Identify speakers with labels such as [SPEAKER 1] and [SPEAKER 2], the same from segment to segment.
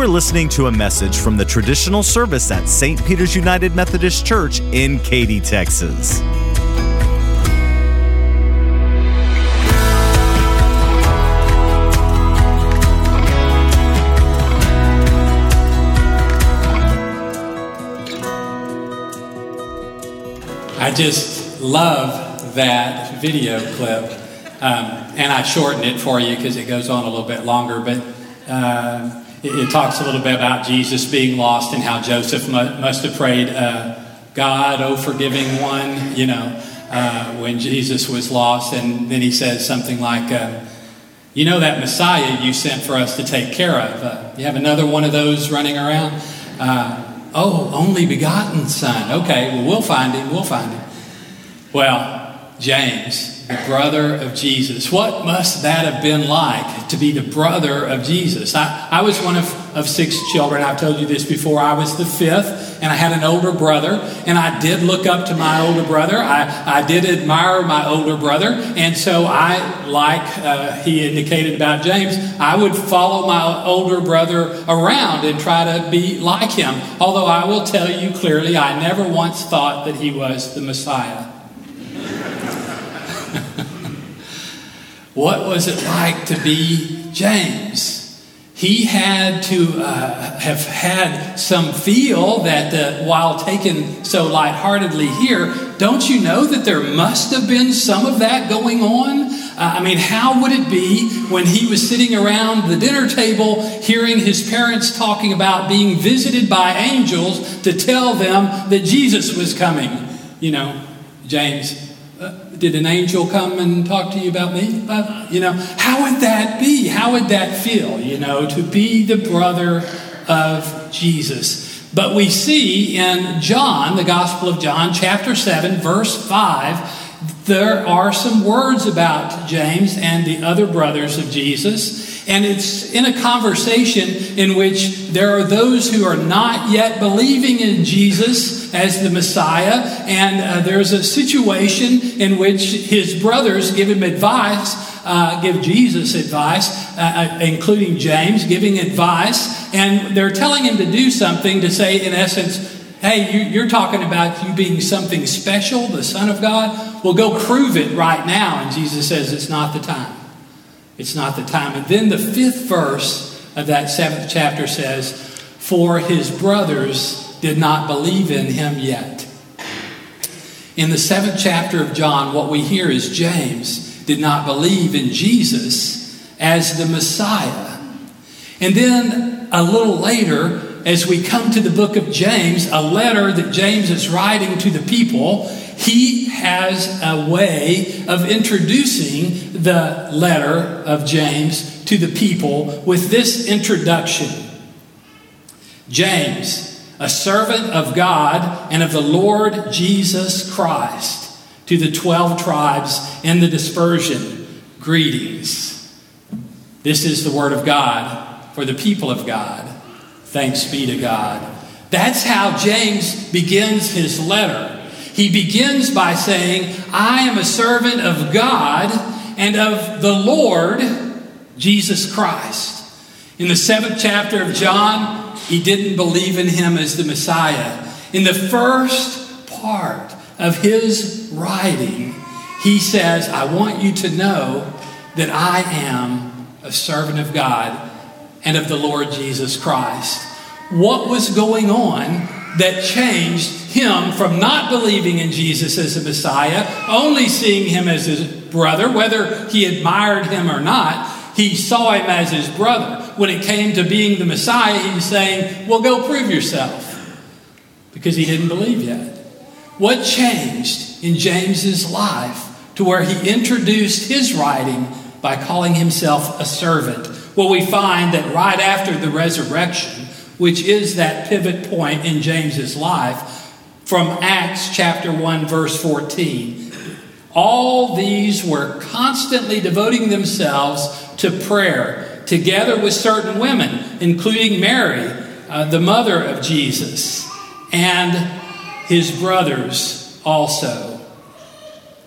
[SPEAKER 1] are listening to a message from the traditional service at St. Peter's United Methodist Church in Katy, Texas.
[SPEAKER 2] I just love that video clip, and I shortened it for you because it goes on a little bit longer, but it talks a little bit about Jesus being lost and how Joseph must have prayed, God, oh forgiving one, when Jesus was lost. And then he says something like, that Messiah you sent for us to take care of, you have another one of those running around? Only begotten Son. Okay, well, we'll find him. Well, James, the brother of Jesus. What must that have been like to be the brother of Jesus? I was one of 6 children. I've told you this before. I was the 5th, and I had an older brother, and I did look up to my older brother. I did admire my older brother, and so he indicated about James, I would follow my older brother around and try to be like him. Although I will tell you clearly, I never once thought that he was the Messiah. What was it like to be James? He had to have had some feel that while taken so lightheartedly here, don't you know that there must have been some of that going on? How would it be when he was sitting around the dinner table hearing his parents talking about being visited by angels to tell them that Jesus was coming? James, did an angel come and talk to you about me? How would that be? How would that feel, to be the brother of Jesus? But we see in John, the Gospel of John, chapter 7, verse 5, there are some words about James and the other brothers of Jesus. And it's in a conversation in which there are those who are not yet believing in Jesus as the Messiah. And there's a situation in which his brothers give him advice, give Jesus advice, including James, giving advice. And they're telling him to do something, to say, in essence, hey, you're talking about you being something special, the Son of God? Well, go prove it right now. And Jesus says, it's not the time. It's not the time. And then the 5th verse of that 7th chapter says, for his brothers did not believe in him yet. In the 7th chapter of John, what we hear is James did not believe in Jesus as the Messiah. And then a little later, as we come to the book of James, a letter that James is writing to the people, he has a way of introducing the letter of James to the people with this introduction. James, a servant of God and of the Lord Jesus Christ, to the 12 tribes in the dispersion, greetings. This is the word of God for the people of God. Thanks be to God. That's how James begins his letter. He begins by saying, I am a servant of God and of the Lord Jesus Christ. In the 7th chapter of John, he didn't believe in him as the Messiah. In the first part of his writing, he says, I want you to know that I am a servant of God and of the Lord Jesus Christ. What was going on that changed him from not believing in Jesus as a Messiah, only seeing him as his brother, whether he admired him or not? He saw him as his brother. When it came to being the Messiah, he was saying, well, go prove yourself, because he didn't believe yet. What changed in James's life to where he introduced his writing by calling himself a servant? Well, we find that right after the resurrection, which is that pivot point in James's life, from Acts chapter 1, verse 14, all these were constantly devoting themselves to prayer, together with certain women, including Mary, the mother of Jesus, and his brothers also.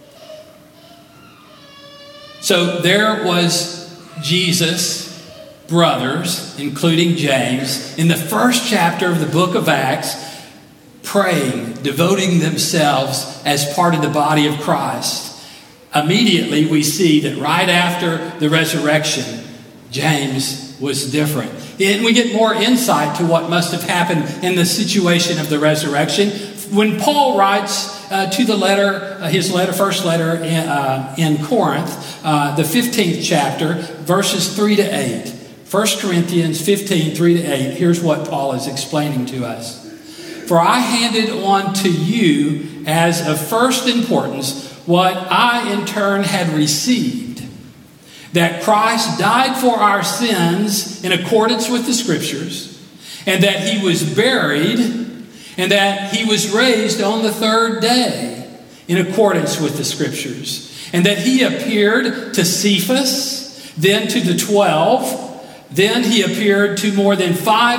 [SPEAKER 2] So there was Jesus, brothers, including James, in the first chapter of the book of Acts, praying, devoting themselves as part of the body of Christ. Immediately we see that right after the resurrection, James was different. And we get more insight to what must have happened in the situation of the resurrection. When Paul writes to the letter, first letter in Corinth, the 15th chapter, verses 3 to 8. 1 Corinthians 15, 3 to 8. Here's what Paul is explaining to us. For I handed on to you as of first importance what I in turn had received, that Christ died for our sins in accordance with the Scriptures, and that he was buried, and that he was raised on the third day in accordance with the Scriptures, and that he appeared to Cephas, then to the 12, then he appeared to more than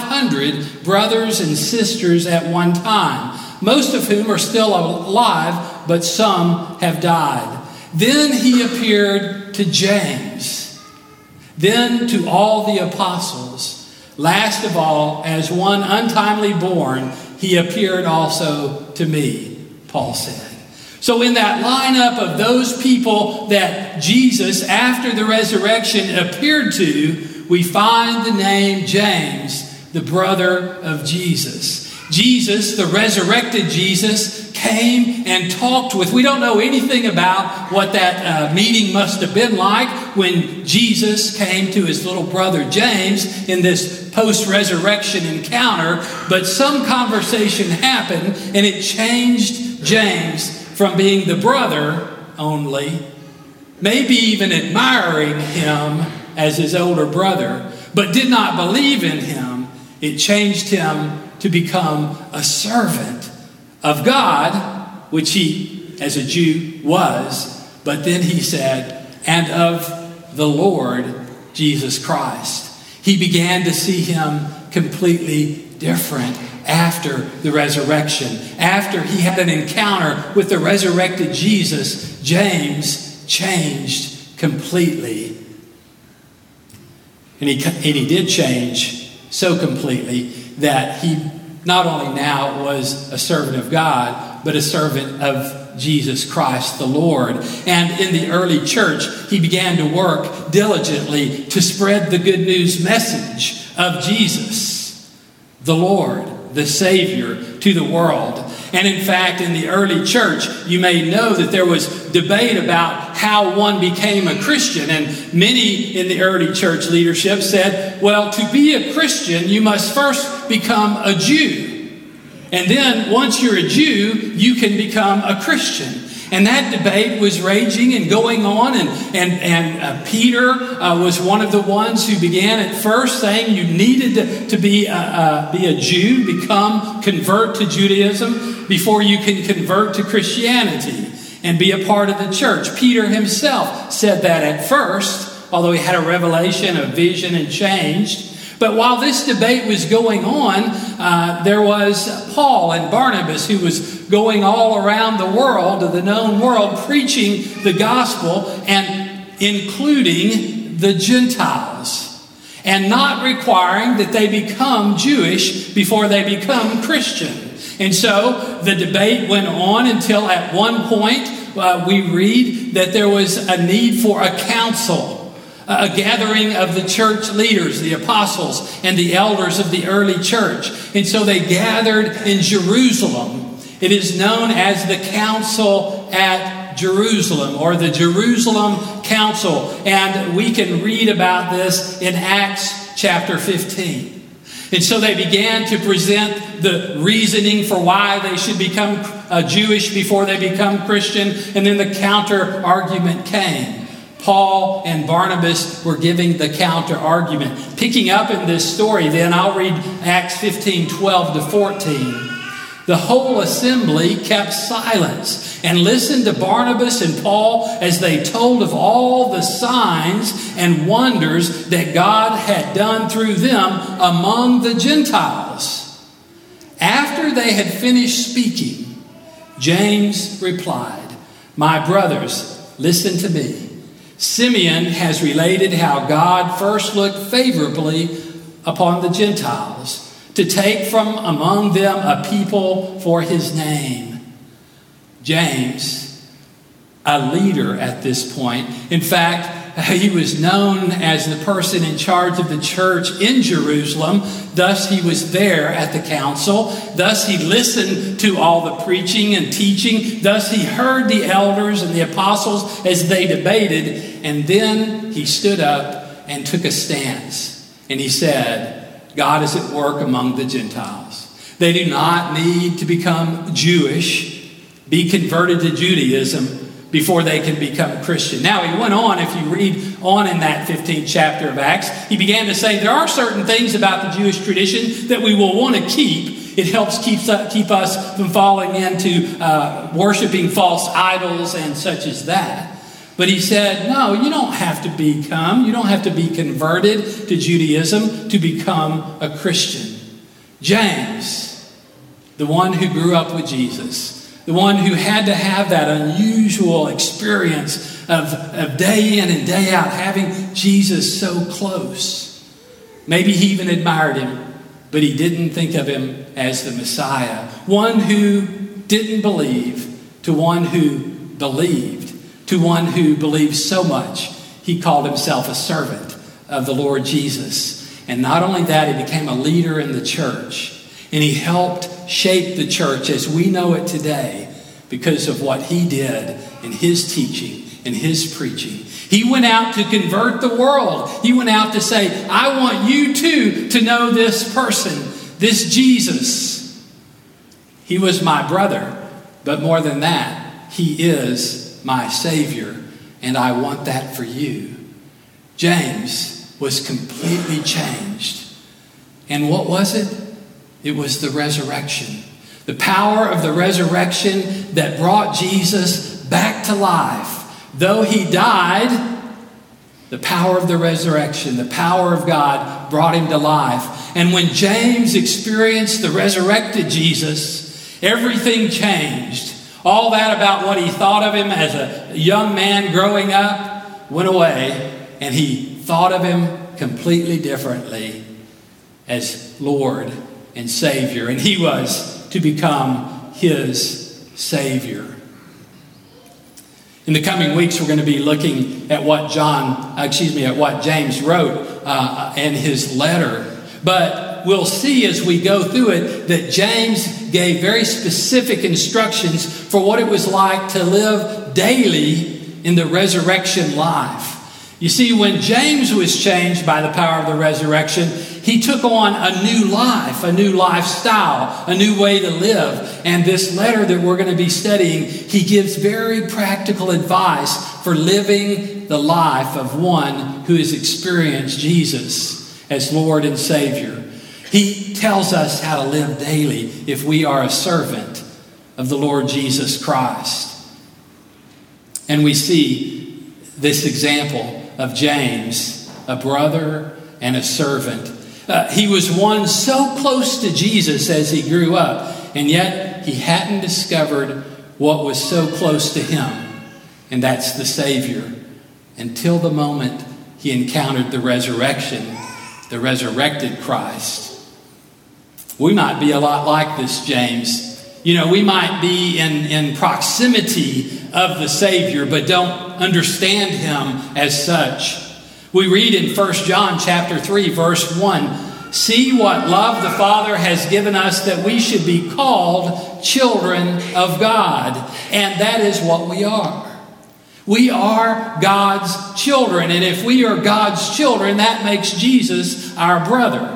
[SPEAKER 2] 500 brothers and sisters at one time, most of whom are still alive, but some have died. Then he appeared to James, then to all the apostles. Last of all, as one untimely born, he appeared also to me, Paul said. So in that lineup of those people that Jesus, after the resurrection, appeared to, we find the name James, the brother of Jesus. Jesus, the resurrected Jesus, came and talked with. We don't know anything about what that meeting must have been like when Jesus came to his little brother James in this post-resurrection encounter, but some conversation happened and it changed James from being the brother only, maybe even admiring him as his older brother, but did not believe in him. It changed him to become a servant of God, which he, as a Jew, was. But then he said, and of the Lord Jesus Christ. He began to see him completely different after the resurrection. After he had an encounter with the resurrected Jesus, James changed completely. And he did change so completely that he not only now was a servant of God, but a servant of Jesus Christ the Lord. And in the early church, he began to work diligently to spread the good news message of Jesus, the Lord, the Savior, to the world. And in fact, in the early church, you may know that there was debate about how one became a Christian. And many in the early church leadership said, well, to be a Christian, you must first become a Jew. And then once you're a Jew, you can become a Christian. And that debate was raging and going on. And Peter was one of the ones who began at first saying you needed to be a Jew, convert to Judaism before you can convert to Christianity and be a part of the church. Peter himself said that at first, although he had a revelation, a vision, and changed. But while this debate was going on, there was Paul and Barnabas who was going all around the world, the known world, preaching the gospel and including the Gentiles, and not requiring that they become Jewish before they become Christian. And so the debate went on until at one point we read that there was a need for a council, a gathering of the church leaders, the apostles, and the elders of the early church. And so they gathered in Jerusalem. It is known as the Council at Jerusalem, or the Jerusalem Council. And we can read about this in Acts chapter 15. And so they began to present the reasoning for why they should become Jewish before they become Christian. And then the counter argument came. Paul and Barnabas were giving the counter argument. Picking up in this story, then I'll read Acts 15, 12 to 14. The whole assembly kept silence and listened to Barnabas and Paul as they told of all the signs and wonders that God had done through them among the Gentiles. After they had finished speaking, James replied, "My brothers, listen to me. Simeon has related how God first looked favorably upon the Gentiles to take from among them a people for his name. James, a leader at this point. In fact, he was known as the person in charge of the church in Jerusalem. Thus, he was there at the council. Thus, he listened to all the preaching and teaching. Thus, he heard the elders and the apostles as they debated. And then he stood up and took a stance. And he said, God is at work among the Gentiles. They do not need to become Jewish, be converted to Judaism before they can become Christian. Now, he went on, if you read on in that 15th chapter of Acts, he began to say there are certain things about the Jewish tradition that we will want to keep. It helps keep us from falling into worshiping false idols and such as that. But he said, no, you don't have to be converted to Judaism to become a Christian. James, the one who grew up with Jesus, the one who had to have that unusual experience of day in and day out, having Jesus so close. Maybe he even admired him, but he didn't think of him as the Messiah. One who didn't believe to one who believed, to one who believed so much, he called himself a servant of the Lord Jesus. And not only that, he became a leader in the church. And he helped shape the church as we know it today because of what he did in his teaching and his preaching. He went out to convert the world. He went out to say, I want you too to know this person, this Jesus. He was my brother, but more than that, he is my Savior, and I want that for you. James was completely changed. And what was it? It was the resurrection. The power of the resurrection that brought Jesus back to life. Though he died, the power of the resurrection, the power of God brought him to life. And when James experienced the resurrected Jesus, everything changed. All that about what he thought of him as a young man growing up went away, and he thought of him completely differently as Lord and Savior, and he was to become his Savior. In the coming weeks, we're going to be looking at what James wrote in his letter. But we'll see as we go through it that James gave very specific instructions for what it was like to live daily in the resurrection life. You see, when James was changed by the power of the resurrection, he took on a new life, a new lifestyle, a new way to live. And this letter that we're going to be studying, he gives very practical advice for living the life of one who has experienced Jesus as Lord and Savior. He tells us how to live daily if we are a servant of the Lord Jesus Christ. And we see this example of James, a brother and a servant. He was one so close to Jesus as he grew up, and yet he hadn't discovered what was so close to him, and that's the Savior, until the moment he encountered the resurrection, the resurrected Christ. We might be a lot like this, James. You know, we might be in proximity of the Savior, but don't understand him as such. We read in 1 John chapter 3, verse 1, "See what love the Father has given us that we should be called children of God." And that is what we are. We are God's children. And if we are God's children, that makes Jesus our brother.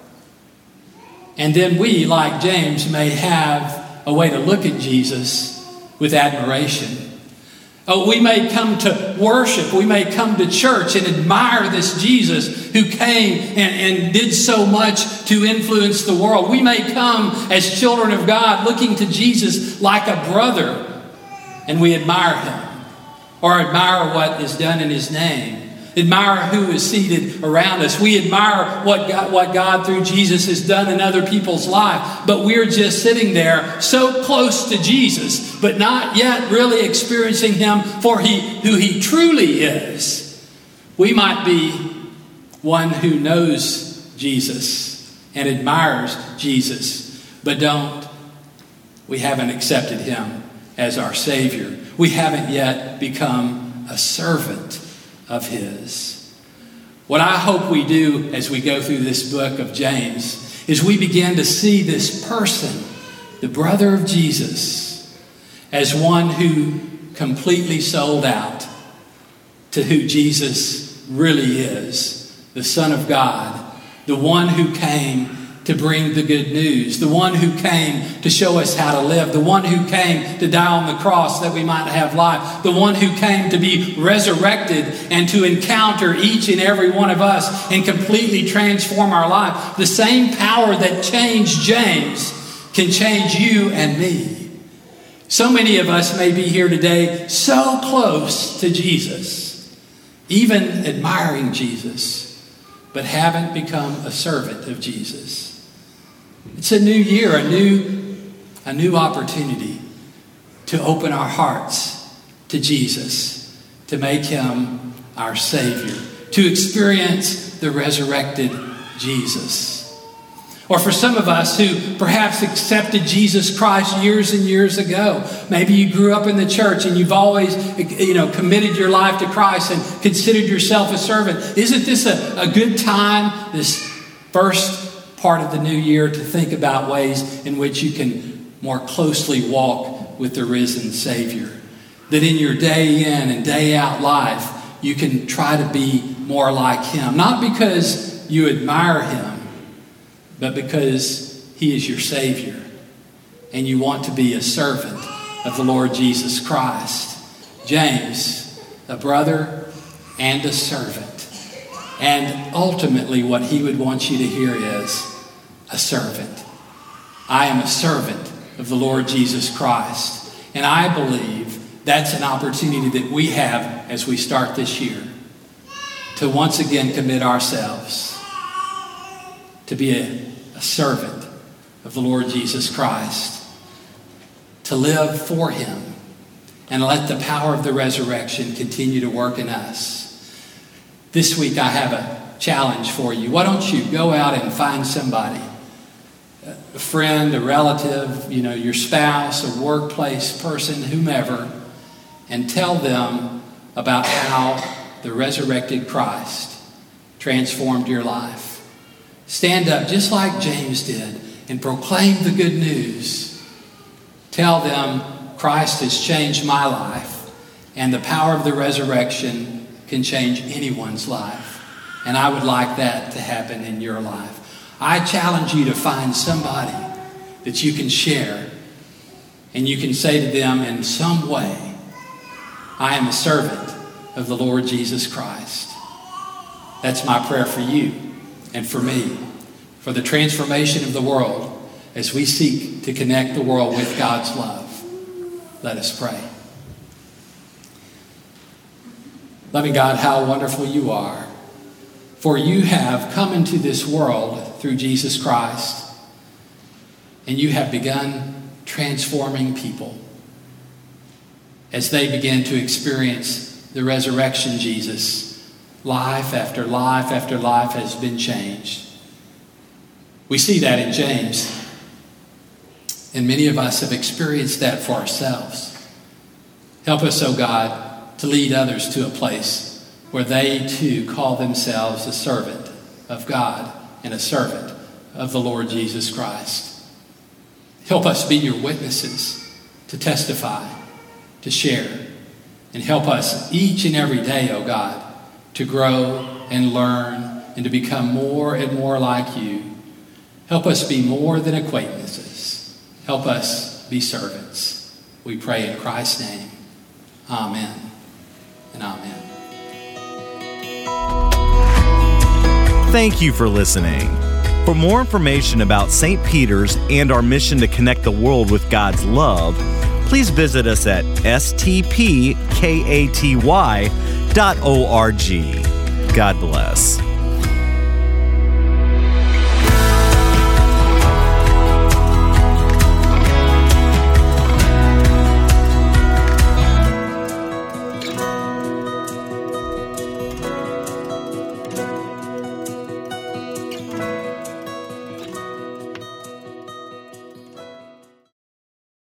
[SPEAKER 2] And then we, like James, may have a way to look at Jesus with admiration. Oh, we may come to worship. We may come to church and admire this Jesus who came and did so much to influence the world. We may come as children of God looking to Jesus like a brother, and we admire him or admire what is done in his name. admire who is seated around us. We admire what God through Jesus has done in other people's life, but we're just sitting there so close to Jesus, but not yet really experiencing him for who he truly is. We might be one who knows Jesus and admires Jesus, but we haven't accepted him as our Savior. We haven't yet become a servant of his. What I hope we do as we go through this book of James is we begin to see this person, the brother of Jesus, as one who completely sold out to who Jesus really is, the Son of God, the one who came to bring the good news, the one who came to show us how to live, the one who came to die on the cross that we might have life, the one who came to be resurrected and to encounter each and every one of us and completely transform our life. The same power that changed James can change you and me. So many of us may be here today so close to Jesus, even admiring Jesus, but haven't become a servant of Jesus. It's a new year, a new opportunity to open our hearts to Jesus, to make him our Savior, to experience the resurrected Jesus. Or for some of us who perhaps accepted Jesus Christ years and years ago, maybe you grew up in the church and you've always, committed your life to Christ and considered yourself a servant. Isn't this a good time, this first part of the new year, to think about ways in which you can more closely walk with the risen Savior? That in your day in and day out life, you can try to be more like him. Not because you admire him, but because he is your Savior. And you want to be a servant of the Lord Jesus Christ. James, a brother and a servant. And ultimately what he would want you to hear is a servant. I am a servant of the Lord Jesus Christ. And I believe that's an opportunity that we have as we start this year to once again commit ourselves to be a servant of the Lord Jesus Christ, to live for him, and let the power of the resurrection continue to work in us. This week I have a challenge for you. Why don't you go out and find somebody, a friend, a relative, your spouse, a workplace person, whomever, and tell them about how the resurrected Christ transformed your life. Stand up just like James did and proclaim the good news. Tell them Christ has changed my life, and the power of the resurrection can change anyone's life. And I would like that to happen in your life. I challenge you to find somebody that you can share, and you can say to them in some way, I am a servant of the Lord Jesus Christ. That's my prayer for you and for me, for the transformation of the world as we seek to connect the world with God's love. Let us pray. Loving God, how wonderful you are. For you have come into this world through Jesus Christ, and you have begun transforming people as they begin to experience the resurrection Jesus. Life after life after life has been changed. We see that in James, and many of us have experienced that for ourselves. Help us, oh God, to lead others to a place where they too call themselves a servant of God and a servant of the Lord Jesus Christ. Help us be your witnesses, to testify, to share, and help us each and every day, oh God, to grow and learn and to become more and more like you. Help us be more than acquaintances. Help us be servants. We pray in Christ's name. Amen and amen.
[SPEAKER 1] Thank you for listening. For more information about St. Peter's and our mission to connect the world with God's love, please visit us at stpkaty.org. God bless.